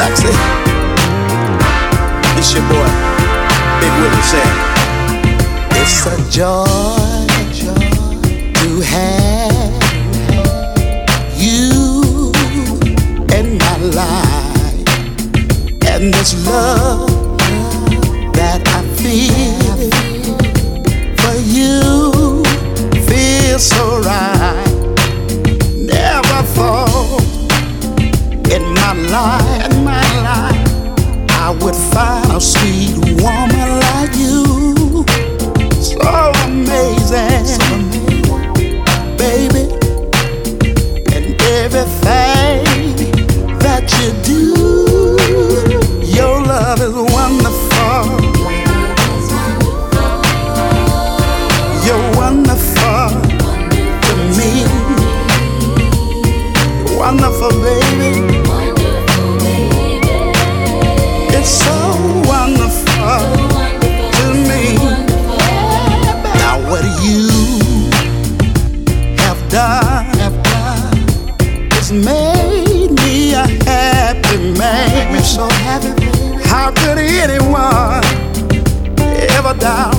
Roxy, it's your boy, Big Willie Sam. It's a joy to have you in my life, and this love that I feel for you feels so right. Never thought in my life I would find a sweet woman like you. So amazing, baby, and everything that you do, your love is wonderful. You're wonderful to me, wonderful baby. It's so wonderful to me. Now what you have done has made me a happy man. So happy. How could anyone ever doubt